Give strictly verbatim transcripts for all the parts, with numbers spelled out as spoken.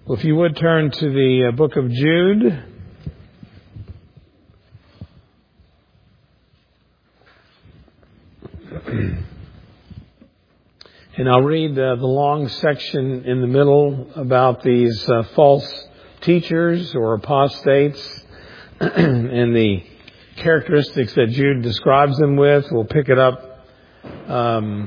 Well, if you would turn to the uh, book of Jude. And I'll read uh, the long section in the middle about these uh, false teachers or apostates and the characteristics that Jude describes them with. We'll pick it up. Um,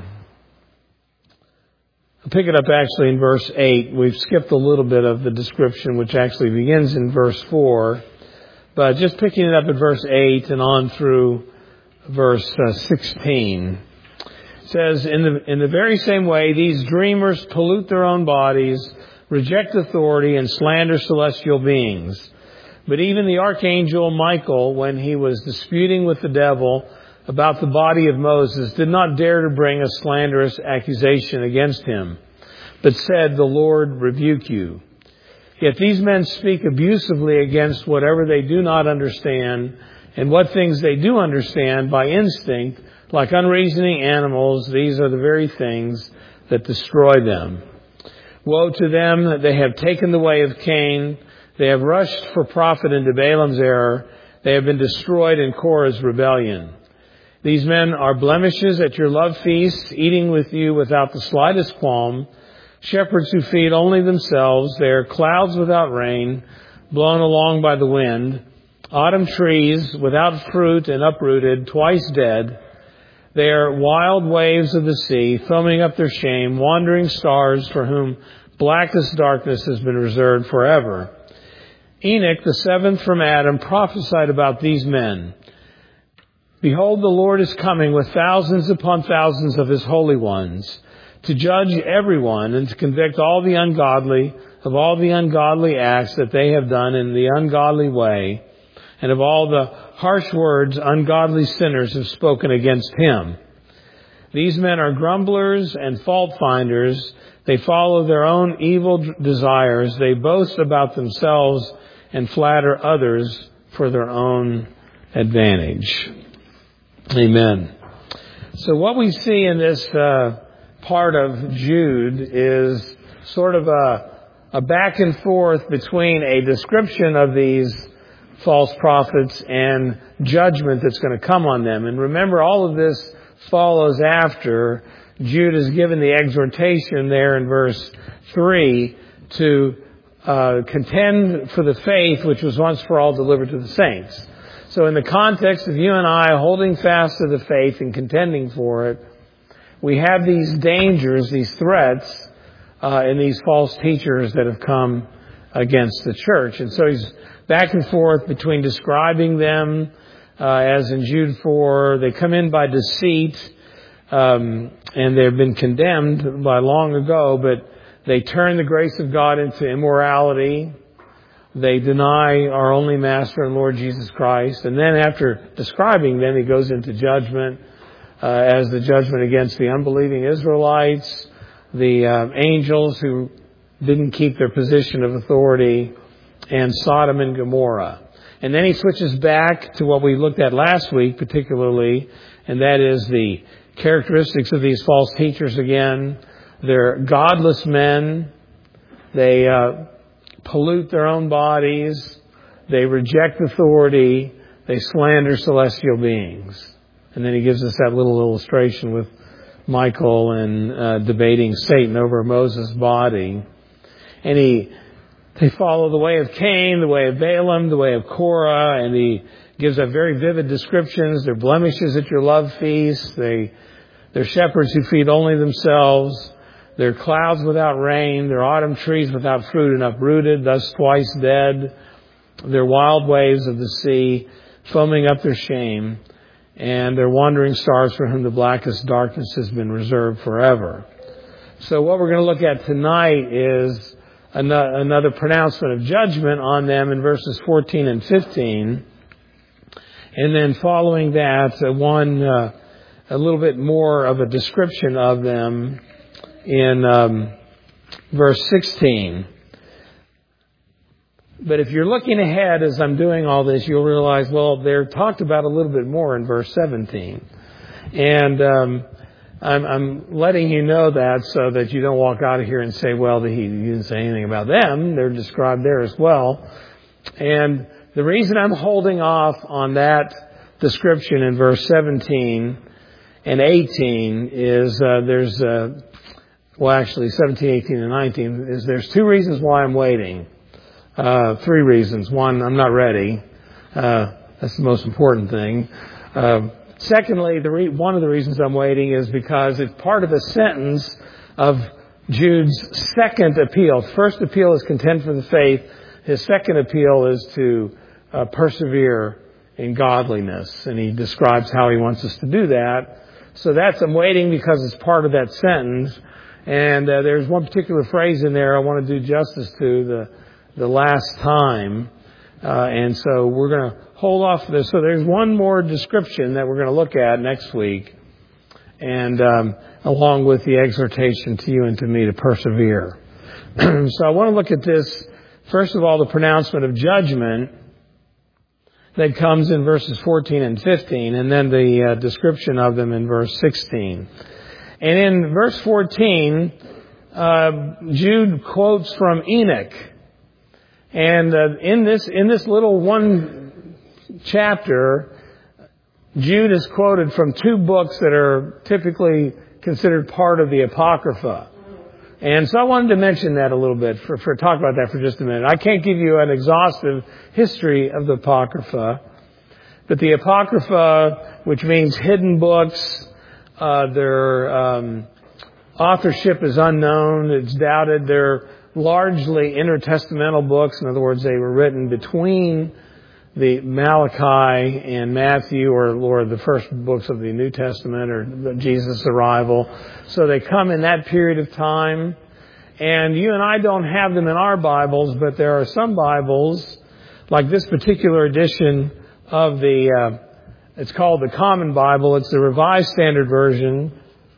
I'll pick it up actually in verse eight. We've skipped a little bit of the description, which actually begins in verse four. But just picking it up at verse eight and on through verse uh, sixteen. It says, in the, in the very same way, these dreamers pollute their own bodies, reject authority, and slander celestial beings. But even the archangel Michael, when he was disputing with the devil about the body of Moses, did not dare to bring a slanderous accusation against him, but said, "The Lord rebuke you." Yet these men speak abusively against whatever they do not understand, and what things they do understand by instinct, like unreasoning animals. These are the very things that destroy them. Woe to them that they have taken the way of Cain. They have rushed for profit into Balaam's error. They have been destroyed in Korah's rebellion. These men are blemishes at your love feast, eating with you without the slightest qualm. Shepherds who feed only themselves. They are clouds without rain, blown along by the wind. Autumn trees without fruit and uprooted, twice dead. They are wild waves of the sea, foaming up their shame, wandering stars for whom blackest darkness has been reserved forever. Enoch, the seventh from Adam, prophesied about these men. Behold, the Lord is coming with thousands upon thousands of his holy ones, to judge everyone and to convict all the ungodly of all the ungodly acts that they have done in the ungodly way, and of all the harsh words ungodly sinners have spoken against him. These men are grumblers and fault finders. They follow their own evil desires. They boast about themselves and flatter others for their own advantage. Amen. So what we see in this uh, part of Jude is sort of a, a back and forth between a description of these false prophets and judgment that's going to come on them. And remember, all of this follows after Jude is given the exhortation there in verse three to uh, contend for the faith which was once for all delivered to the saints. So in the context of you and I holding fast to the faith and contending for it, we have these dangers, these threats, uh, and these false teachers that have come against the church. And so he's back and forth between describing them, uh, as in Jude four, they come in by deceit, um, and they've been condemned by long ago, but they turn the grace of God into immorality. They deny our only Master and Lord Jesus Christ. And then after describing them, he goes into judgment, uh, as the judgment against the unbelieving Israelites, the uh, angels who didn't keep their position of authority, and Sodom and Gomorrah. And then he switches back to what we looked at last week particularly, and that is the characteristics of these false teachers again. They're godless men. They uh, pollute their own bodies. They reject authority. They slander celestial beings. And then he gives us that little illustration with Michael and uh, debating Satan over Moses' body. And he They follow the way of Cain, the way of Balaam, the way of Korah, and he gives a very vivid descriptions. They're blemishes at your love feast. They, they're shepherds who feed only themselves. They're clouds without rain. They're autumn trees without fruit and uprooted, thus twice dead. They're wild waves of the sea, foaming up their shame. And they're wandering stars for whom the blackest darkness has been reserved forever. So what we're going to look at tonight is another pronouncement of judgment on them in verses fourteen and fifteen. And then following that, uh, one, uh, a little bit more of a description of them in um, verse sixteen. But if you're looking ahead as I'm doing all this, you'll realize, well, they're talked about a little bit more in verse seventeen. And um, I'm, I'm letting you know that so that you don't walk out of here and say, well, he, he didn't say anything about them. They're described there as well. And the reason I'm holding off on that description in verse seventeen and eighteen is uh, there's, uh, well, actually seventeen, eighteen, and nineteen, is there's two reasons why I'm waiting. Uh, three reasons. One, I'm not ready. Uh, that's the most important thing. Uh, secondly, the re- one of the reasons I'm waiting is because it's part of a sentence of Jude's second appeal. First appeal is contend for the faith. His second appeal is to uh, persevere in godliness. And he describes how he wants us to do that. So that's, I'm waiting because it's part of that sentence. And uh, there's one particular phrase in there I want to do justice to, the the last time. Uh, and so we're going to hold off for this. So there's one more description that we're going to look at next week. And um, along with the exhortation to you and to me to persevere. So I want to look at this, first of all, the pronouncement of judgment that comes in verses fourteen and fifteen, and then the uh, description of them in verse sixteen. And in verse fourteen, uh, Jude quotes from Enoch. And uh, in this in this little one chapter, Jude is quoted from two books that are typically considered part of the Apocrypha. And so I wanted to mention that a little bit, for, for talk about that for just a minute. I can't give you an exhaustive history of the Apocrypha, but the Apocrypha, which means hidden books, uh, their um, authorship is unknown, it's doubted. They're largely intertestamental books. In other words, they were written between the Malachi and Matthew, or, or the first books of the New Testament, or Jesus' arrival. So they come in that period of time. And you and I don't have them in our Bibles, but there are some Bibles, like this particular edition of the, uh, it's called the Common Bible. It's the Revised Standard Version.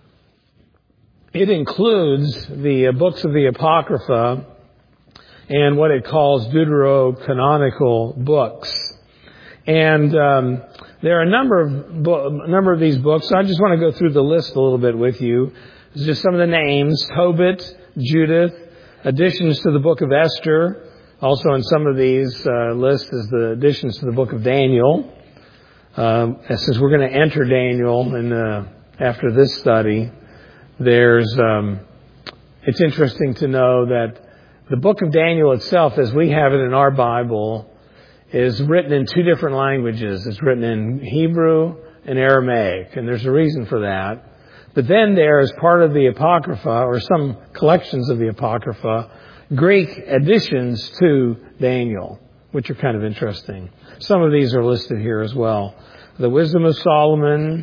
It includes the uh, books of the Apocrypha and what it calls deuterocanonical books. And um, there are a number of bo- a number of these books. I just want to go through the list a little bit with you. It's just some of the names: Tobit, Judith, additions to the book of Esther. Also in some of these uh, lists is the additions to the book of Daniel. Um, since we're going to enter Daniel in, uh, after this study, there's um, it's interesting to know that the book of Daniel itself, as we have it in our Bible, is written in two different languages. It's written in Hebrew and Aramaic, and there's a reason for that. But then there is part of the Apocrypha, or some collections of the Apocrypha, Greek additions to Daniel, which are kind of interesting. Some of these are listed here as well. The Wisdom of Solomon,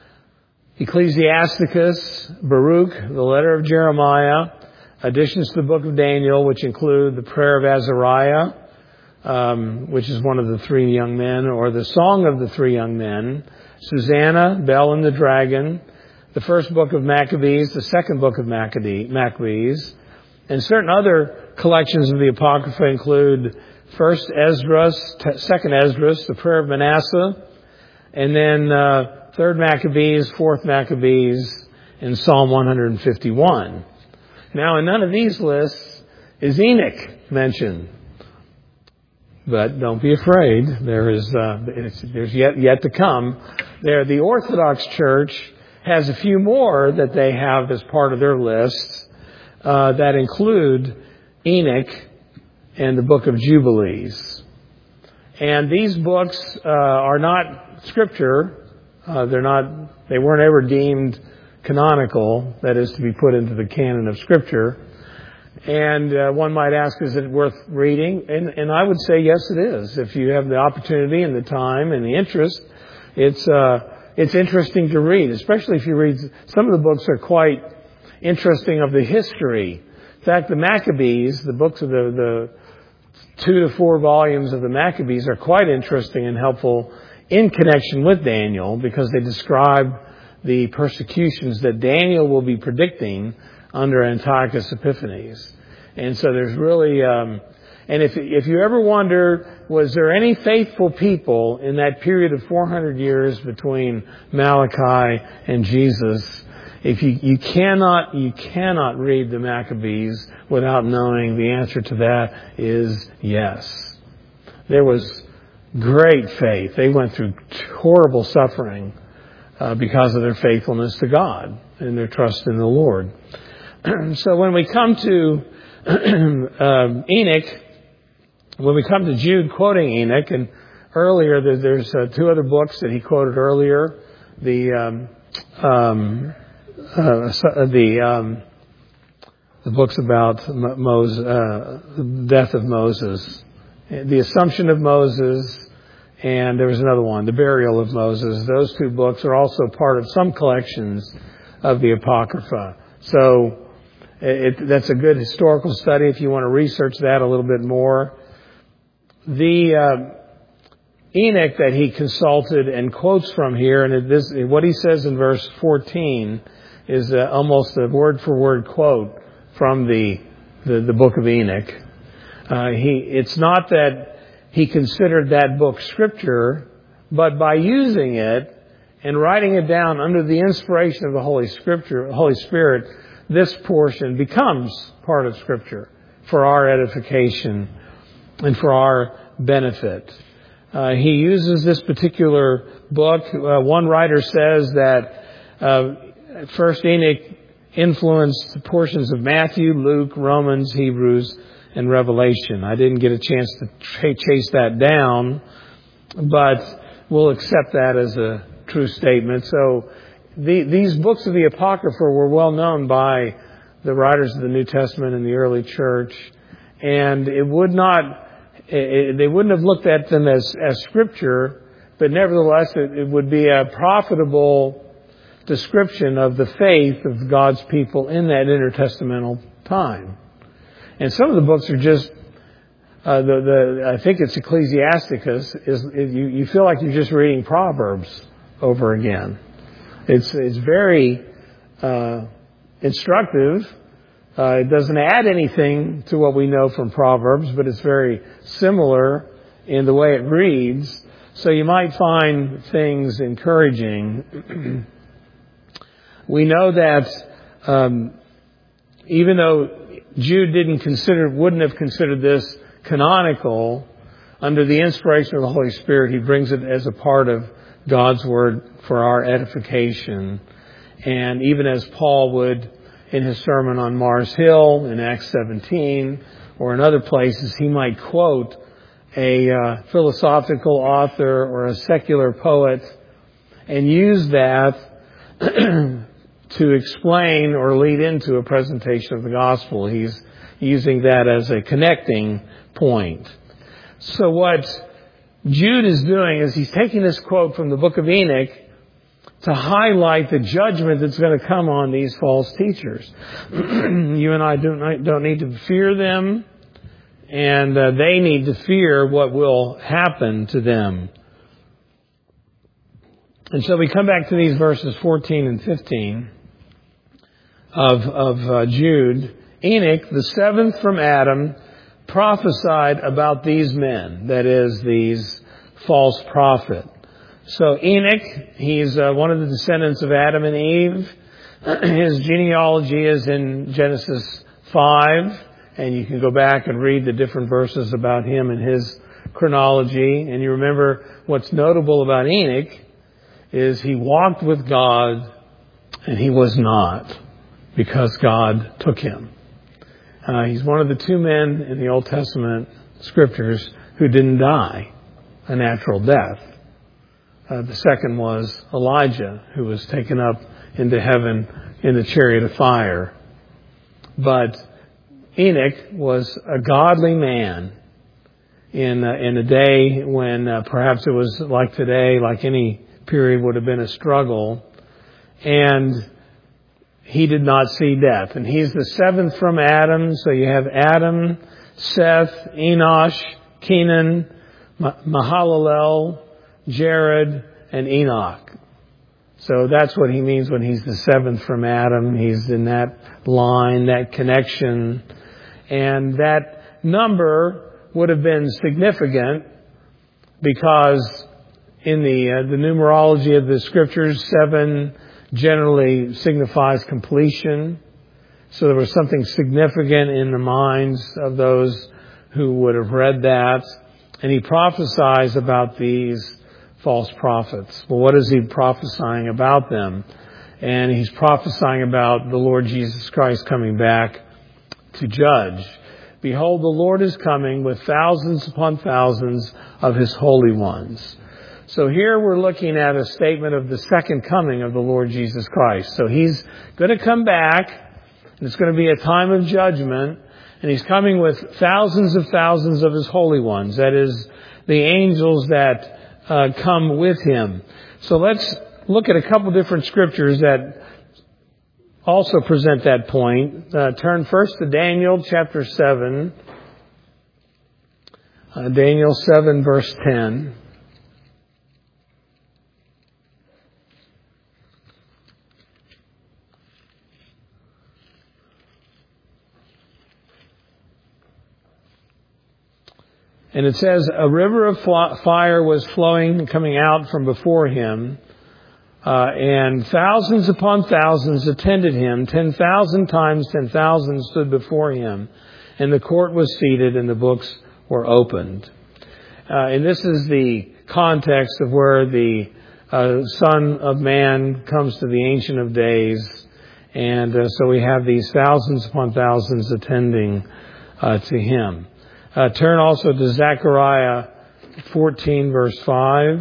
Ecclesiasticus, Baruch, the letter of Jeremiah, additions to the book of Daniel, which include the prayer of Azariah, um, which is one of the three young men, or the song of the three young men, Susanna, Bel and the Dragon, the first book of Maccabees, the second book of Maccabees, and certain other collections of the Apocrypha include First Esdras, Second Esdras, the prayer of Manasseh, and then uh, Third Maccabees, Fourth Maccabees, and Psalm one fifty-one. Now, in none of these lists is Enoch mentioned. But don't be afraid. There is, uh, it's, there's yet, yet to come. There, the Orthodox Church has a few more that they have as part of their list, uh, that include Enoch and the book of Jubilees. And these books, uh, are not scripture. Uh, they're not, they weren't ever deemed canonical, that is, to be put into the canon of Scripture. And uh, one might ask, is it worth reading? And, and I would say, yes, it is. If you have the opportunity and the time and the interest, it's uh, it's interesting to read, especially if you read, some of the books are quite interesting of the history. In fact, the Maccabees, the books of the, the two to four volumes of the Maccabees are quite interesting and helpful in connection with Daniel, because they describe the persecutions that Daniel will be predicting under Antiochus Epiphanes. And so there's really, um, and if if you ever wonder, was there any faithful people in that period of four hundred years between Malachi and Jesus? If you, you cannot, you cannot read the Maccabees without knowing the answer to that is yes. There was great faith. They went through horrible suffering uh, because of their faithfulness to God and their trust in the Lord. So when we come to um, Enoch, when we come to Jude quoting Enoch, and earlier there, there's uh, two other books that he quoted earlier, the um, um, uh, the um, the books about Moses, uh, the death of Moses, the Assumption of Moses, and there was another one, the Burial of Moses. Those two books are also part of some collections of the Apocrypha. So it, that's a good historical study if you want to research that a little bit more. The uh, Enoch that he consulted and quotes from here, and this, what he says in verse fourteen is uh, almost a word-for-word quote from the the, the book of Enoch. Uh, he, it's not that he considered that book scripture, but by using it and writing it down under the inspiration of the Holy Scripture, Holy Spirit, this portion becomes part of Scripture for our edification and for our benefit. Uh, he uses this particular book. Uh, one writer says that uh, First Enoch influenced portions of Matthew, Luke, Romans, Hebrews, and Revelation. I didn't get a chance to tra- chase that down, but we'll accept that as a true statement. So the, these books of the Apocrypha were well known by the writers of the New Testament in the early church, and it would not, it, they wouldn't have looked at them as, as scripture, but nevertheless it, it would be a profitable description of the faith of God's people in that intertestamental time. And some of the books are just, uh, the, the, I think it's Ecclesiasticus, is, is you, you feel like you're just reading Proverbs over again. It's, it's very, uh, instructive. Uh, it doesn't add anything to what we know from Proverbs, but it's very similar in the way it reads. So you might find things encouraging. We know that, um, even though Jude didn't consider, wouldn't have considered this canonical, under the inspiration of the Holy Spirit, he brings it as a part of God's Word for our edification. And even as Paul would in his sermon on Mars Hill in Acts seventeen, or in other places, he might quote a uh, philosophical author or a secular poet and use that to explain or lead into a presentation of the gospel. He's using that as a connecting point. So what Jude is doing is he's taking this quote from the book of Enoch to highlight the judgment that's going to come on these false teachers. You and I don't, don't need to fear them, and uh, they need to fear what will happen to them. And so we come back to these verses fourteen and fifteen of, of uh, Jude. Enoch, the seventh from Adam, prophesied about these men, that is, these false prophets. So Enoch, he's uh, one of the descendants of Adam and Eve. His genealogy is in Genesis five, and you can go back and read the different verses about him and his chronology. And you remember what's notable about Enoch is he walked with God, and he was not, because God took him. Uh, he's one of the two men in the Old Testament scriptures who didn't die a natural death. Uh, the second was Elijah, who was taken up into heaven in the chariot of fire. But Enoch was a godly man in uh, in a day when uh, perhaps it was like today, like any period would have been a struggle, and he did not see death. And he's the seventh from Adam. So you have Adam, Seth, Enosh, Kenan, Mahalalel, Jared, and Enoch. So that's what he means when he's the seventh from Adam. He's in that line, that connection. And that number would have been significant because in the uh, the numerology of the scriptures, seven generally signifies completion. So there was something significant in the minds of those who would have read that. And he prophesies about these false prophets. Well, what is he prophesying about them? And he's prophesying about the Lord Jesus Christ coming back to judge. Behold, the Lord is coming with thousands upon thousands of his holy ones. So here we're looking at a statement of the second coming of the Lord Jesus Christ. So he's going to come back, and it's going to be a time of judgment, and he's coming with thousands of thousands of his holy ones. That is, the angels that uh, come with him. So let's look at a couple different scriptures that also present that point. Uh, turn first to Daniel chapter seven. Uh, Daniel seven verse ten. And it says, a river of fire was flowing and coming out from before him, uh, and thousands upon thousands attended him. Ten thousand times ten thousand stood before him, and the court was seated, and the books were opened. Uh, and this is the context of where the uh, Son of Man comes to the Ancient of Days. And uh, so we have these thousands upon thousands attending uh, to him. Uh, turn also to Zechariah fourteen, verse five.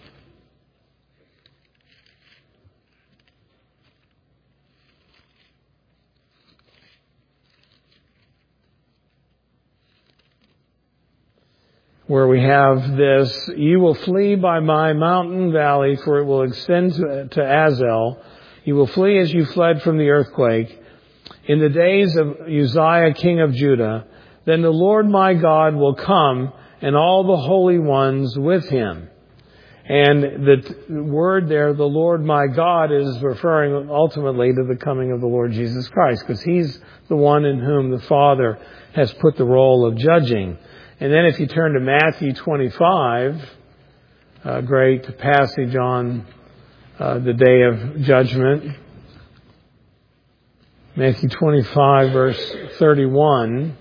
Where we have this, you will flee by my mountain valley, for it will extend to, to Azel. You will flee as you fled from the earthquake. In the days of Uzziah, king of Judah, then the Lord my God will come, and all the holy ones with him. And the t- word there, the Lord my God, is referring ultimately to the coming of the Lord Jesus Christ, because he's the one in whom the Father has put the role of judging. And then if you turn to Matthew twenty-five, a great passage on uh, the day of judgment. Matthew twenty-five, verse thirty-one.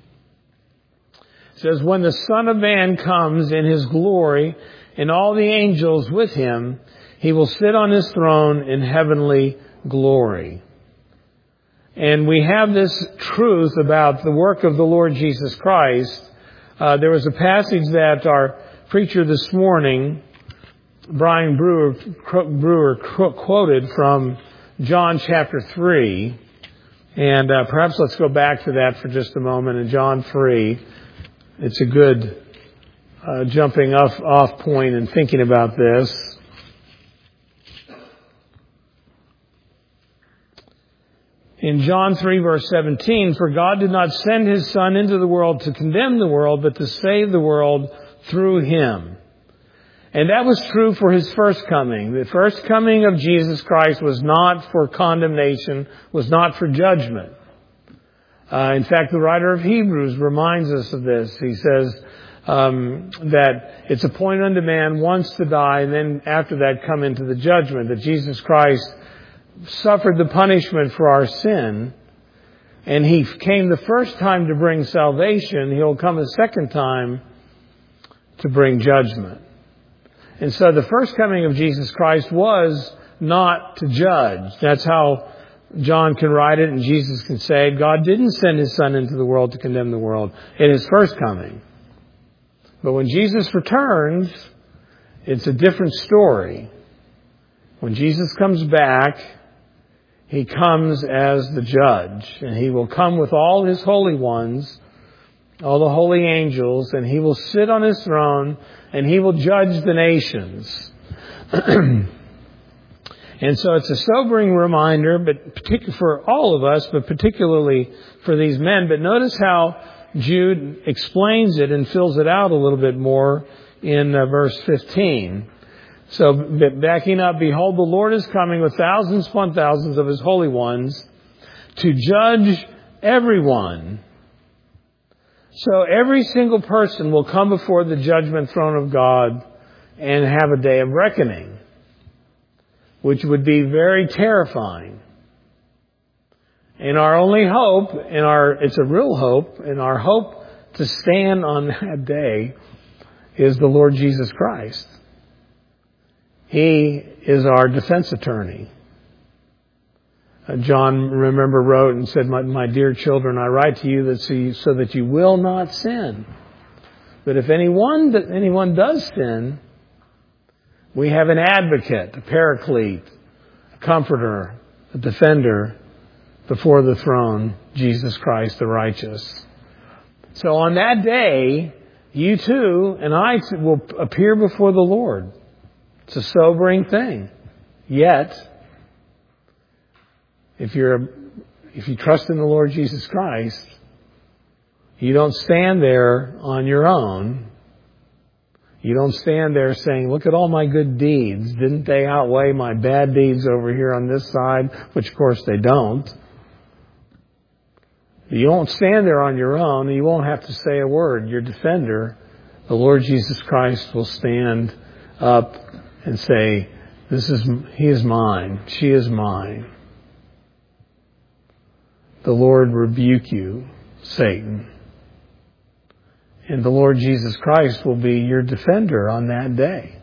It says, when the Son of Man comes in his glory and all the angels with him, he will sit on his throne in heavenly glory. And we have this truth about the work of the Lord Jesus Christ. Uh, there was a passage that our preacher this morning, Brian Brewer, Brewer quoted from John chapter three. And uh, perhaps let's go back to that for just a moment in John three. It's a good uh, jumping off, off point and thinking about this. In John three verse seventeen, for God did not send his Son into the world to condemn the world, but to save the world through him. And that was true for his first coming. The first coming of Jesus Christ was not for condemnation, was not for judgment. Uh, in fact, the writer of Hebrews reminds us of this. He says um, that it's appointed unto man once to die, and then after that come into the judgment. That Jesus Christ suffered the punishment for our sin, and he came the first time to bring salvation. He'll come a second time to bring judgment. And so the first coming of Jesus Christ was not to judge. That's how John can write it and Jesus can say it. God didn't send his Son into the world to condemn the world in his first coming. But when Jesus returns, it's a different story. When Jesus comes back, he comes as the judge, and he will come with all his holy ones, all the holy angels, and he will sit on his throne, and he will judge the nations. And so it's a sobering reminder, but particularly for all of us, but particularly for these men. But notice how Jude explains it and fills it out a little bit more in uh, verse fifteen. So backing up, behold, the Lord is coming with thousands upon thousands of his holy ones to judge everyone. So every single person will come before the judgment throne of God and have a day of reckoning. which would be very terrifying. And our only hope, and our, it's a real hope, and our hope to stand on that day is the Lord Jesus Christ. He is our defense attorney. Uh, John, remember, wrote and said, my, my dear children, I write to you that so, you so that you will not sin. But if anyone, anyone does sin, we have an advocate, a paraclete, a comforter, a defender before the throne, Jesus Christ the righteous. So on that day, you too and I will appear before the Lord. It's a sobering thing. Yet, if you're, if you trust in the Lord Jesus Christ, you don't stand there on your own. You don't stand there saying, look at all my good deeds. Didn't they outweigh my bad deeds over here on this side? Which of course they don't. You won't stand there on your own, and you won't have to say a word. Your defender, the Lord Jesus Christ, will stand up and say, "This is he is mine. She is mine." The Lord rebuke you, Satan. And the Lord Jesus Christ will be your defender on that day.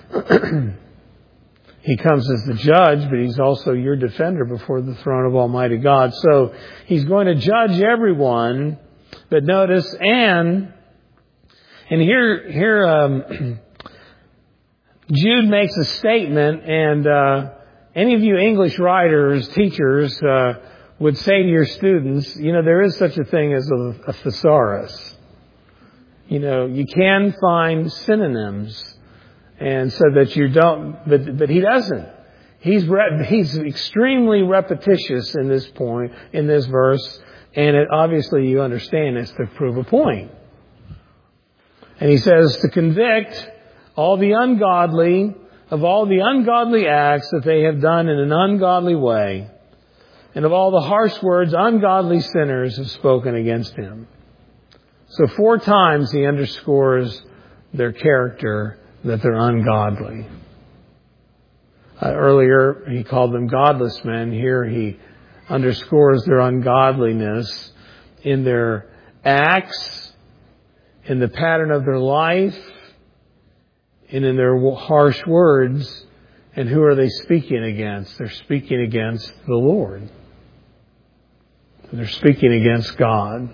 He comes as the judge, but He's also your defender before the throne of Almighty God. So He's going to judge everyone. But notice, and, and here, here, um, Jude makes a statement, and, uh, any of you English writers, teachers, uh, would say to your students, you know, there is such a thing as a, a thesaurus. You know, you can find synonyms. And so that you don't, but, but he doesn't. He's, re, he's extremely repetitious in this point, in this verse. And it, obviously you understand it's to prove a point. And he says to convict all the ungodly of all the ungodly acts that they have done in an ungodly way, and of all the harsh words ungodly sinners have spoken against him. So four times he underscores their character, that they're ungodly. Uh, earlier he called them godless men. Here he underscores their ungodliness in their acts, in the pattern of their life, and in their harsh words. And who are they speaking against? They're speaking against the Lord. They're speaking against God.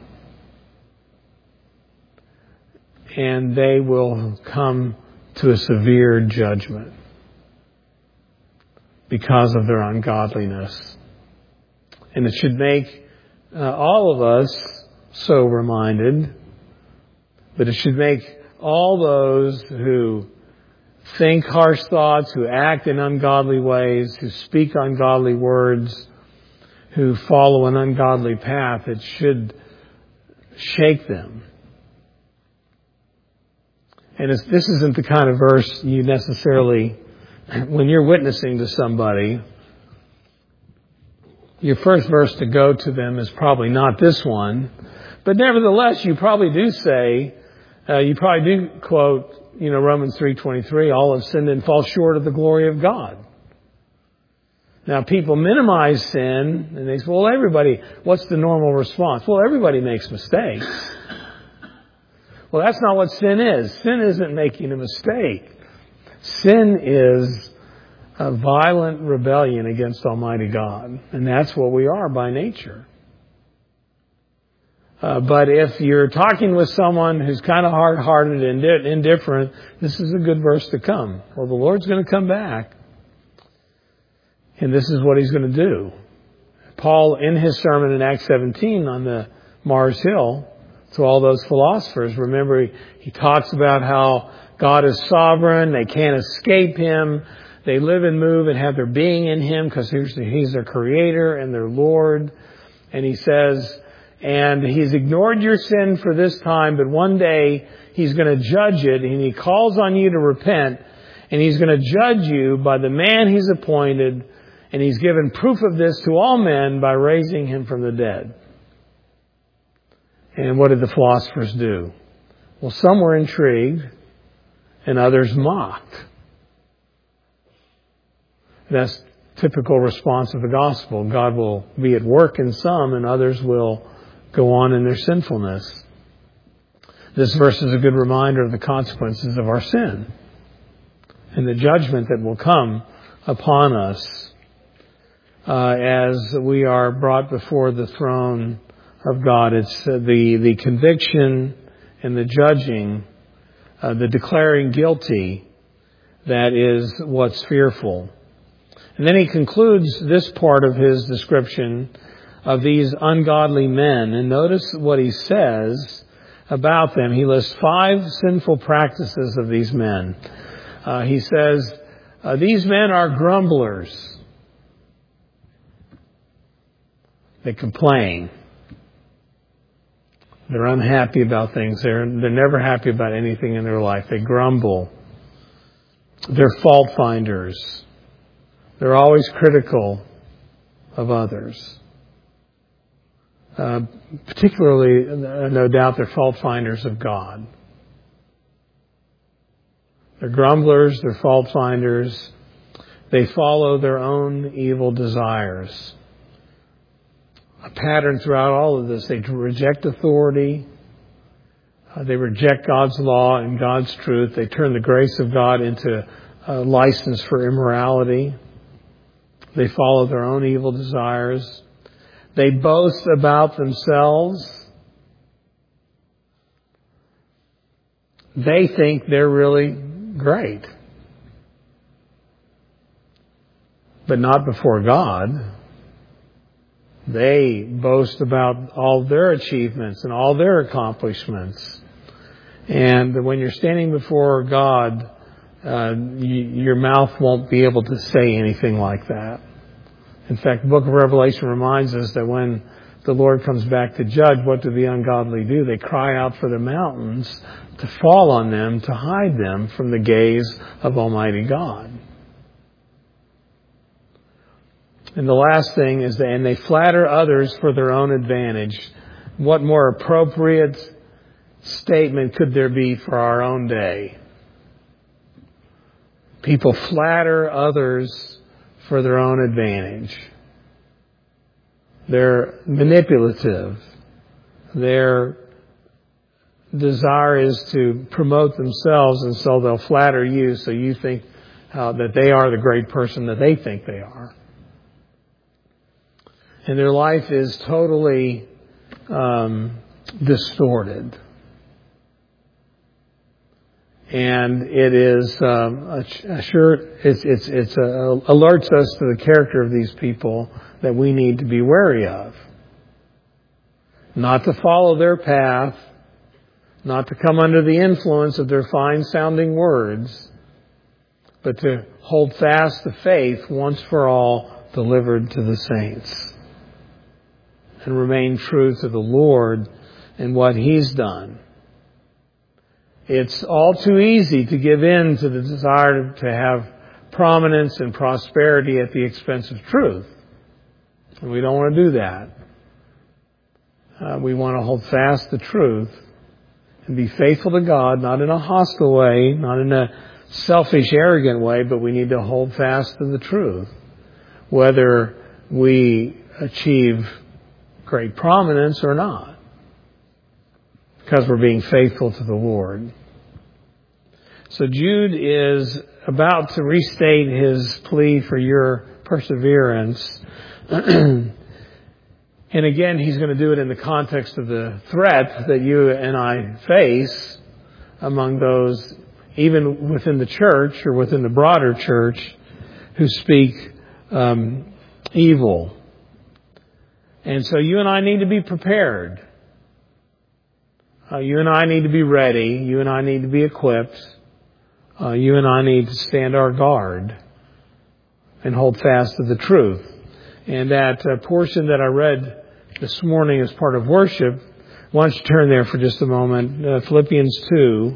And they will come to a severe judgment because of their ungodliness. And it should make uh, all of us sober-minded, but it should make all those who think harsh thoughts, who act in ungodly ways, who speak ungodly words, who follow an ungodly path, it should shake them. And it's, this isn't the kind of verse you necessarily, when you're witnessing to somebody, your first verse to go to them is probably not this one. But nevertheless, you probably do say, uh, you probably do quote, you know, Romans three twenty-three, all have sinned and fall short of the glory of God. Now, people minimize sin, and they say, well, everybody, what's the normal response? Well, everybody makes mistakes. Well, that's not what sin is. Sin isn't making a mistake. Sin is a violent rebellion against Almighty God. And that's what we are by nature. Uh, but if you're talking with someone who's kind of hard-hearted and indifferent, this is a good verse to come. Well, the Lord's going to come back. And this is what He's going to do. Paul, in his sermon in Acts seventeen on the Mars Hill, to all those philosophers, remember he, he talks about how God is sovereign, they can't escape Him, they live and move and have their being in Him because he's, he's their Creator and their Lord. And he says, and He's ignored your sin for this time, but one day He's going to judge it, and He calls on you to repent, and He's going to judge you by the man He's appointed, and He's given proof of this to all men by raising Him from the dead. And what did the philosophers do? Well, some were intrigued and others mocked. That's typical response of the gospel. God will be at work in some, and others will go on in their sinfulness. This verse is a good reminder of the consequences of our sin and the judgment that will come upon us uh, as we are brought before the throne of God. It's uh, the, the conviction and the judging, uh, the declaring guilty, that is what's fearful. And then he concludes this part of his description of these ungodly men. And notice what he says about them. He lists five sinful practices of these men. Uh, he says, uh, these men are grumblers. They complain. They're unhappy about things. They're, they're never happy about anything in their life. They grumble. They're fault finders. They're always critical of others. Uh, particularly, uh, no doubt, they're fault finders of God. They're grumblers, they're fault finders. They follow their own evil desires. A pattern throughout all of this. They reject authority. Uh, they reject God's law and God's truth. They turn the grace of God into a license for immorality. They follow their own evil desires. They boast about themselves. They think they're really great. But not before God. They boast about all their achievements and all their accomplishments. And when you're standing before God, uh, you, your mouth won't be able to say anything like that. In fact, the book of Revelation reminds us that when the Lord comes back to judge, what do the ungodly do? They cry out for the mountains to fall on them, to hide them from the gaze of Almighty God. And the last thing is that, and they flatter others for their own advantage. What more appropriate statement could there be for our own day? People flatter others for their own advantage. They're manipulative. Their desire is to promote themselves, and so they'll flatter you so you think uh, that they are the great person that they think they are. And their life is totally um, distorted. And it is um, a, a sure it's it's it's a, alerts us to the character of these people that we need to be wary of. Not to follow their path, not to come under the influence of their fine-sounding words, but to hold fast the faith once for all delivered to the saints, and remain true to the Lord and what He's done. It's all too easy to give in to the desire to have prominence and prosperity at the expense of truth. And we don't want to do that. Uh, we want to hold fast the truth and be faithful to God, not in a hostile way, not in a selfish, arrogant way, but we need to hold fast to the truth. Whether we achieve great prominence or not. Because we're being faithful to the Lord. So Jude is about to restate his plea for your perseverance. And again, he's going to do it in the context of the threat that you and I face among those, even within the church or within the broader church, who speak um, evil. And so you and I need to be prepared. Uh, you and I need to be ready. You and I need to be equipped. Uh, you and I need to stand our guard and hold fast to the truth. And that uh, portion that I read this morning as part of worship, why don't you turn there for just a moment. Uh, Philippians two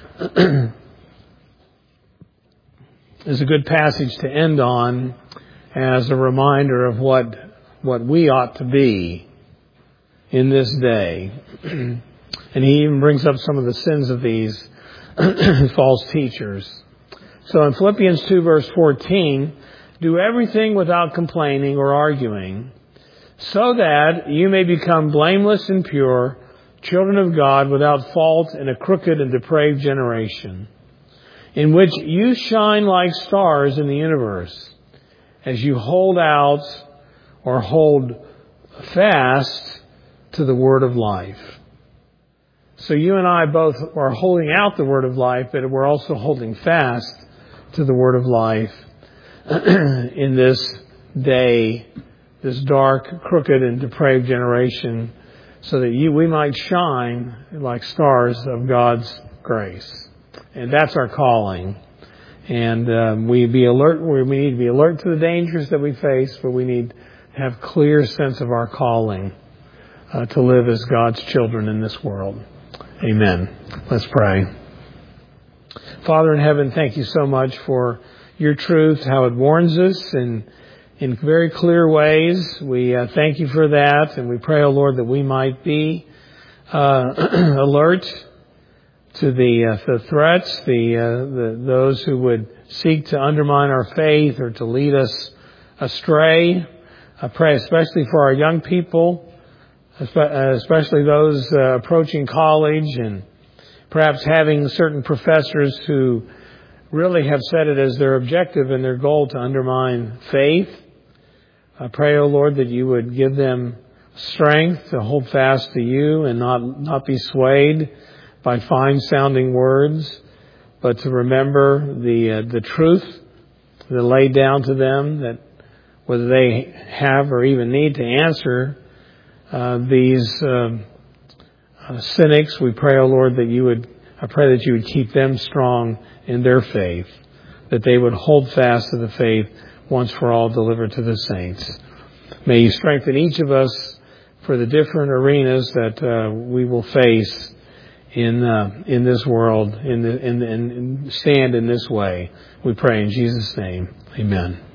is a good passage to end on as a reminder of what, what we ought to be in this day. And he even brings up some of the sins of these false teachers. So in Philippians two verse fourteen, Do everything without complaining or arguing, so that you may become blameless and pure, children of God without fault in a crooked and depraved generation, in which you shine like stars in the universe, as you hold out or hold fast to the word of life. So you and I both are holding out the word of life, but we're also holding fast to the word of life in this day, this dark, crooked, and depraved generation, so that you, we might shine like stars of God's grace. And that's our calling. And um, we be alert. We need to be alert to the dangers that we face, but we need to have clear sense of our calling uh, to live as God's children in this world. Amen. Let's pray. Father in heaven, thank you so much for your truth, how it warns us in, in very clear ways. We uh, thank you for that, and we pray, O Lord, that we might be uh, alert to the, uh, the threats, the, uh, the those who would seek to undermine our faith or to lead us astray. I pray especially for our young people, especially those uh, approaching college and perhaps having certain professors who really have set it as their objective and their goal to undermine faith. I pray, O Lord, that you would give them strength to hold fast to you and not, not be swayed by fine-sounding words, but to remember the uh, the truth that laid down to them, that whether they have or even need to answer uh, these uh, uh, cynics, we pray, O Lord, that you would, I pray that you would keep them strong in their faith, that they would hold fast to the faith once for all delivered to the saints. May you strengthen each of us for the different arenas that uh, we will face in uh, in this world, in the, in, in, in stand in this way. We pray in Jesus' name. Amen.